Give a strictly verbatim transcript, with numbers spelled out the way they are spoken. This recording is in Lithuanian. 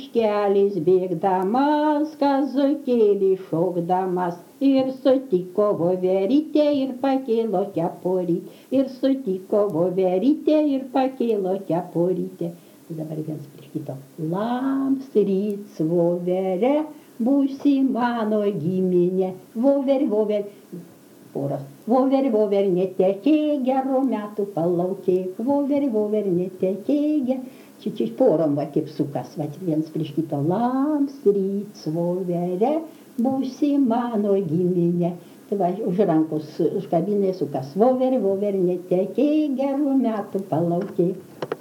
miškelis bėgdamas, kazokėlį šokdamas, ir sutiko voverytė ir pakėlo kepurytę, ir sutiko voverytė ir pakėlo kepurytę. Tai dabar viens prieš kito. Labs ryts, vovere, būsi mano giminė, vover, vover. Poras. Vover, vover, netekėk, gerų metų palaukėk, vover, vover, netekėk. Čia čia porom va kaip sukas, va viens prieš kito. Labs ryts, vovere, būsi mano giminė. Tai va už rankos užkabinė sukas. Vover, vover, netekėk, gerų metų palaukėk.